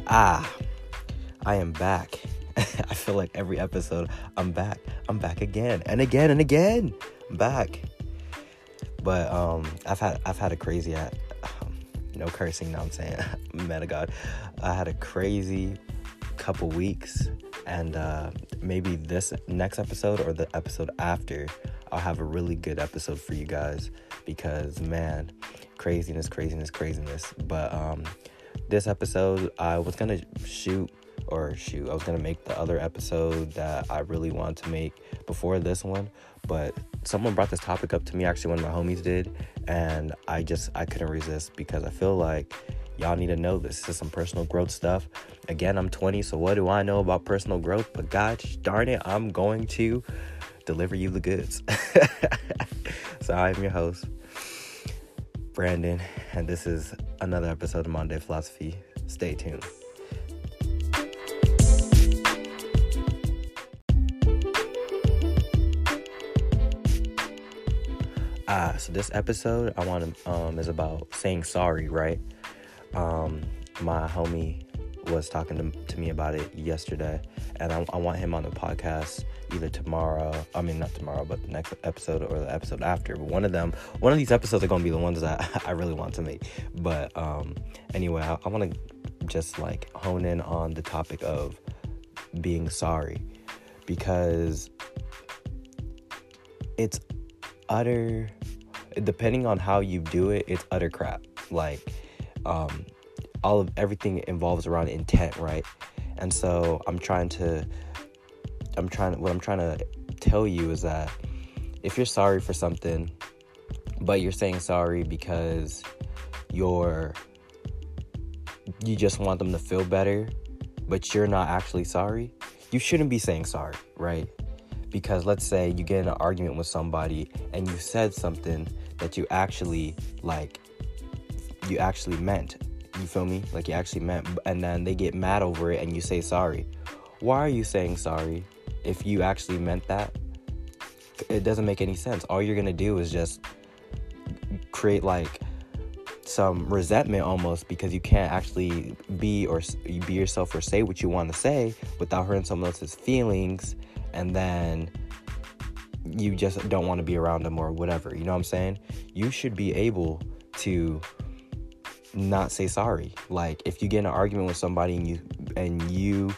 Ah, I am back. I feel like every episode I'm back. I'm back again and again and again. I'm back. But I've had a crazy no cursing, no I'm saying man of God. I had a crazy couple weeks, and maybe this next episode or the episode after I'll have a really good episode for you guys, because man, craziness. But this episode I was gonna I was gonna make the other episode that I really wanted to make before this one, but someone brought this topic up to me. Actually, one of my homies did, and I couldn't resist, because I feel like y'all need to know this. This is some personal growth stuff. Again, I'm 20, so what do I know about personal growth? But gosh darn it, I'm going to deliver you the goods. So I'm your host, Brandon, and this is another episode of Monday Philosophy. Stay tuned. So this episode I want to is about saying sorry, right? My homie was talking to me about it yesterday, and I want him on the podcast either tomorrow. I mean, not tomorrow, but the next episode or the episode after. But one of these episodes are going to be the ones that I really want to make. But anyway, I want to just like hone in on the topic of being sorry, because it's utter, depending on how you do it, it's utter crap. Like everything involves around intent, right? And so what I'm trying to tell you is that if you're sorry for something, but you're saying sorry because you just want them to feel better, but you're not actually sorry, you shouldn't be saying sorry, right? Because let's say you get in an argument with somebody and you said something that you actually meant. You feel me? Like you actually meant, and then they get mad over it and you say sorry. Why are you saying sorry if you actually meant that? It doesn't make any sense. All you're gonna do is just create like some resentment almost, because you can't actually be yourself or say what you want to say without hurting someone else's feelings, and then you just don't want to be around them or whatever. You know what I'm saying? You should be able to not say sorry. Like if you get in an argument with somebody and you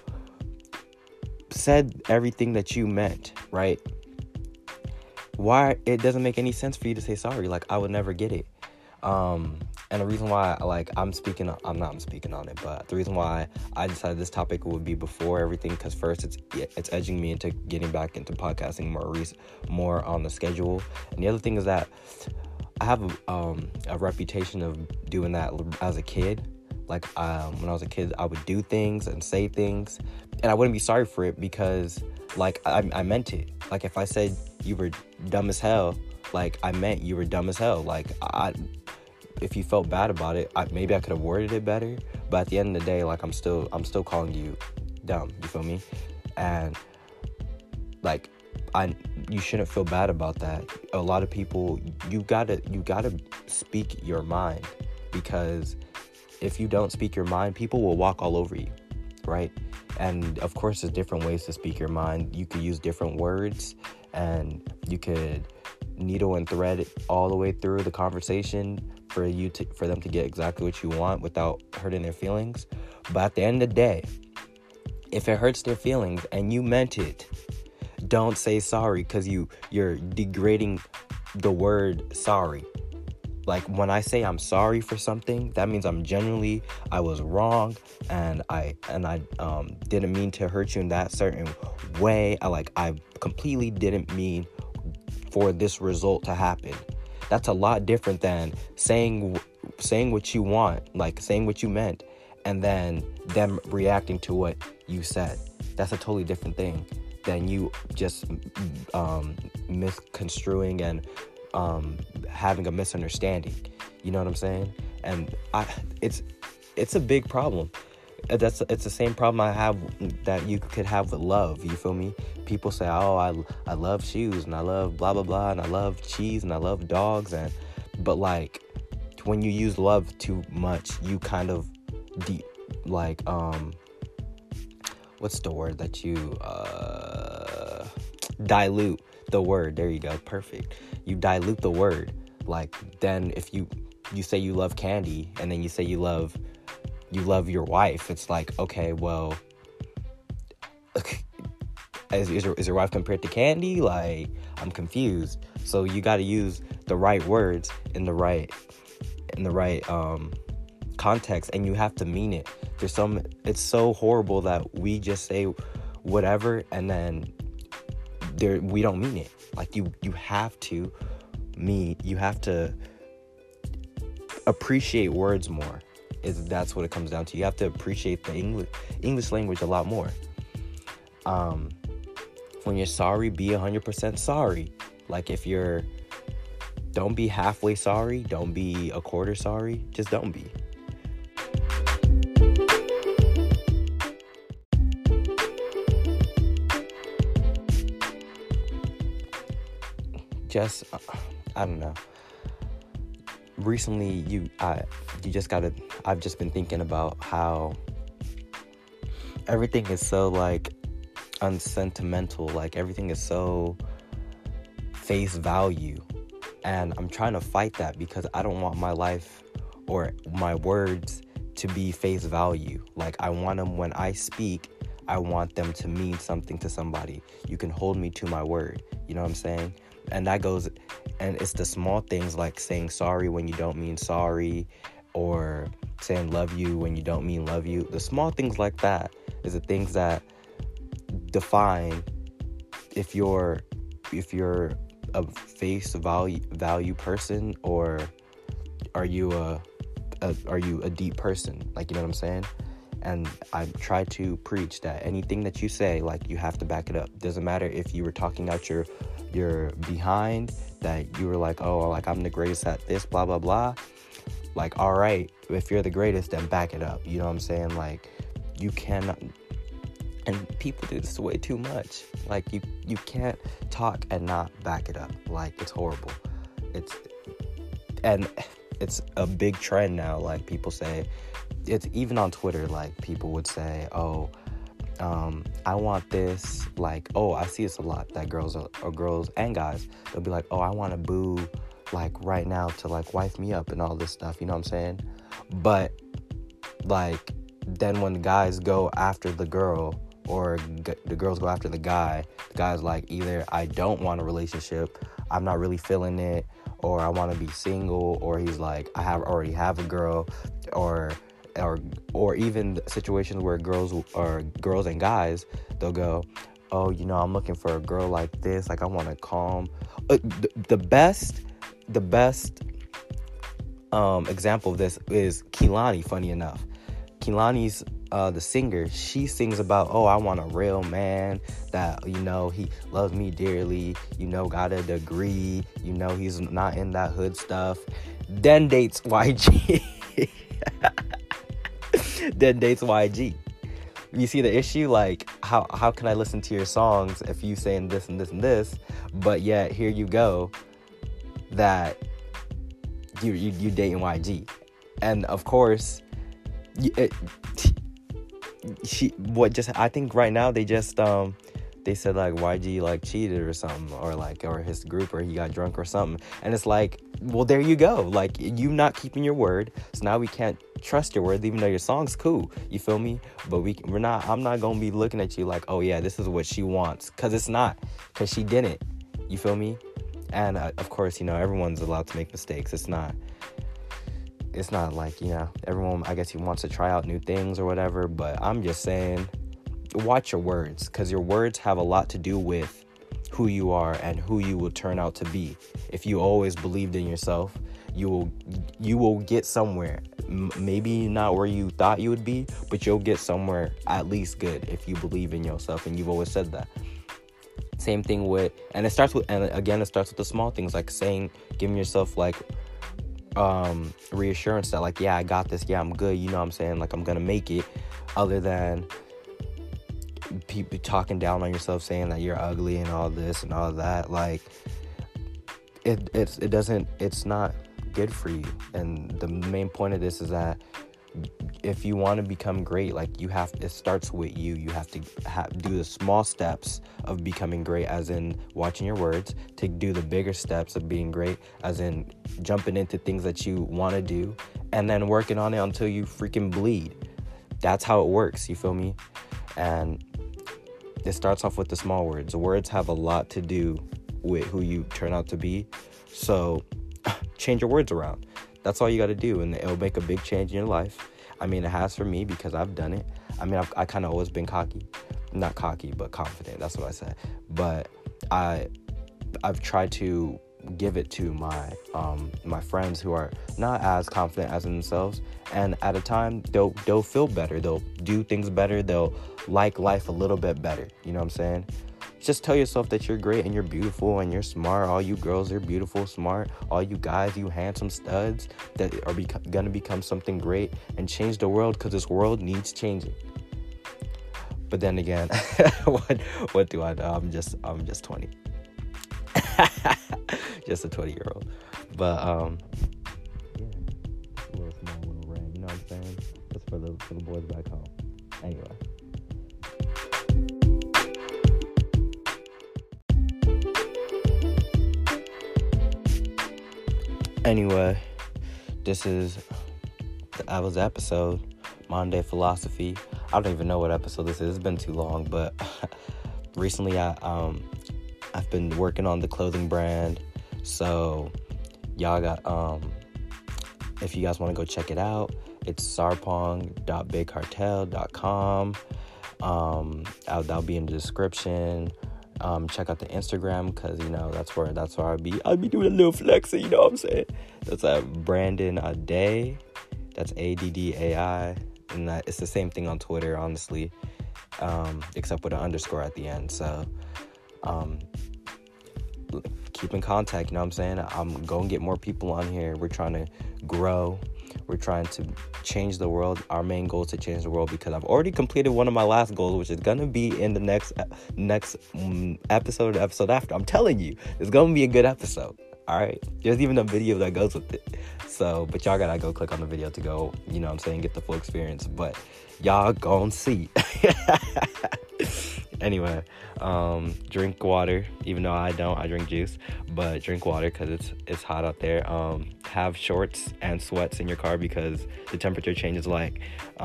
said everything that you meant, right? Why it doesn't make any sense for you to say sorry? Like I would never get it. And the reason why I'm speaking on it, but the reason why I decided this topic would be before everything, because first it's edging me into getting back into podcasting more on the schedule. And the other thing is that I have a reputation of doing that as a kid. Like when I was a kid, I would do things and say things, and I wouldn't be sorry for it, because like I meant it. Like if I said you were dumb as hell, like I meant you were dumb as hell. Like if you felt bad about it, maybe I could have worded it better, but at the end of the day, like I'm still calling you dumb. You feel me? And like you shouldn't feel bad about that. A lot of people, you gotta speak your mind, because if you don't speak your mind, people will walk all over you, right? And of course, there's different ways to speak your mind. You could use different words, and you could needle and thread it all the way through the conversation for them to get exactly what you want without hurting their feelings. But at the end of the day, if it hurts their feelings and you meant it, don't say sorry, because you're degrading the word sorry. Like when I say I'm sorry for something, that means I was wrong, and I didn't mean to hurt you in that certain way. I completely didn't mean for this result to happen. That's a lot different than saying what you want, like saying what you meant, and then them reacting to what you said. That's a totally different thing than you just misconstruing and having a misunderstanding. You know what I'm saying? And it's a big problem. It's the same problem I have that you could have with love. You feel me? People say, oh, I love shoes, and I love blah blah blah, and I love cheese, and I love dogs, but like when you use love too much, you kind of like what's the word that you dilute the word. There you go, perfect. You dilute the word. Like, then if you say you love candy, and then you say you love your wife, it's like, okay, well, is your wife compared to candy? Like, I'm confused. So you got to use the right words in the right context, and you have to mean it. It's so horrible that we just say whatever, and then we don't mean it. Like, you have to appreciate words more. That's what it comes down to. You have to appreciate the English language a lot more. When you're sorry, be 100% sorry. Like, don't be halfway sorry, don't be a quarter sorry, just don't be. Just, I don't know. Recently, I've just been thinking about how everything is so, like, unsentimental. Like, everything is so face value. And I'm trying to fight that, because I don't want my life or my words to be face value. Like, I want them, when I speak, I want them to mean something to somebody. You can hold me to my word. You know what I'm saying? And it's the small things, like saying sorry when you don't mean sorry, or saying love you when you don't mean love you. The small things like that is the things that define if you're a face value person, or are you a deep person? Like, you know what I'm saying? And I try to preach that anything that you say, like, you have to back it up. Doesn't matter if you were talking out your behind, that you were like, oh, like, I'm the greatest at this, blah blah blah. Like, all right, if you're the greatest, then back it up. You know what I'm saying? Like, you cannot. And people do this way too much. Like, you can't talk and not back it up. Like, it's horrible. It's a big trend now. Like, people say, it's even on Twitter. Like, people would say, oh, I want this. Like, oh, I see this a lot, that girls and guys, they'll be like, oh, I want a boo, like, right now, to, like, wife me up and all this stuff. You know what I'm saying? But, like, then when the guys go after the girl, or the girls go after the guy's like, either I don't want a relationship, I'm not really feeling it, or I want to be single, or he's like, I already have a girl, or even situations where girls and guys, they'll go, oh, you know, I'm looking for a girl like this, like, I want to calm. The best example of this is Kehlani. Funny enough, Kehlani's the singer, she sings about, oh, I want a real man that, you know, he loves me dearly, you know, got a degree, you know, he's not in that hood stuff, then dates YG. Then dates YG. You see the issue? Like, how can I listen to your songs if you saying this and this and this, but yet here you go, that you dating YG. And of course, I think right now they just they said, like, YG, like, cheated or something, or his group, or he got drunk or something, and it's like, well, there you go, like, you not keeping your word, so now we can't trust your word, even though your song's cool, you feel me? But I'm not gonna be looking at you like, oh yeah, this is what she wants, because it's not, because she didn't, you feel me? And of course, you know, everyone's allowed to make mistakes. It's not like, you know, everyone, I guess, he wants to try out new things or whatever, but I'm just saying, watch your words, because your words have a lot to do with who you are and who you will turn out to be. If you always believed in yourself, you will get somewhere. Maybe not where you thought you would be, but you'll get somewhere at least good if you believe in yourself, and you've always said that. Same thing with, and it starts with the small things, like giving yourself, like, reassurance that, like, yeah, I got this, yeah, I'm good, you know what I'm saying, like, I'm gonna make it, other than people talking down on yourself, saying that you're ugly and all this and all that. Like, it's not good for you. And the main point of this is that if you want to become great, like, it starts with you. You have to do the small steps of becoming great, as in watching your words, to do the bigger steps of being great, as in jumping into things that you want to do, and then working on it until you freaking bleed. That's how it works, you feel me? And it starts off with the small words. Words have a lot to do with who you turn out to be. So change your words around. That's all you got to do, and it'll make a big change in your life. I mean, it has for me, because I've done it. I mean, I kind of always been cocky. Not cocky, but confident. That's what I said. But I've tried to give it to my friends who are not as confident as in themselves, and at a time they'll feel better. They'll do things better. They'll like life a little bit better. You know what I'm saying? Just tell yourself that you're great and you're beautiful and you're smart. All you girls are beautiful, smart. All you guys, you handsome studs that are gonna become something great and change the world, because this world needs changing. But then again, what do I know? I'm just 20. Just a 20-year-old. But yeah, a little small little rant. You know what I'm saying? Just for the boys back home. Anyway, this is the Ava's episode, Monday Philosophy. I don't even know what episode this is. It's been too long, but recently I've been working on the clothing brand. So y'all got if you guys want to go check it out, it's sarpong.bigcartel.com. That'll be in the description. Check out the Instagram, because that's where I'll be doing a little flexing, you know what I'm saying? That's Brandon Addai. That's ADDAI, and it's the same thing on Twitter, honestly, except with an underscore at the end. So keep in contact, you know what I'm saying? I'm going to get more people on here. We're trying to grow. We're trying to change the world. Our main goal is to change the world, because I've already completed one of my last goals, which is going to be in the next episode or the episode after. I'm telling you, it's going to be a good episode. All right. There's even a video that goes with it. So, but y'all got to go click on the video to go, you know what I'm saying, get the full experience. But y'all gon' see. Anyway, drink water. Even though I drink juice, but drink water, because it's hot out there. Have shorts and sweats in your car, because the temperature changes like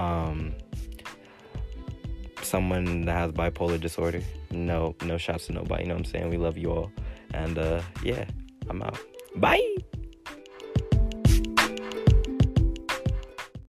someone that has bipolar disorder. No shots to nobody, you know what I'm saying? We love you all. And yeah, I'm out. Bye.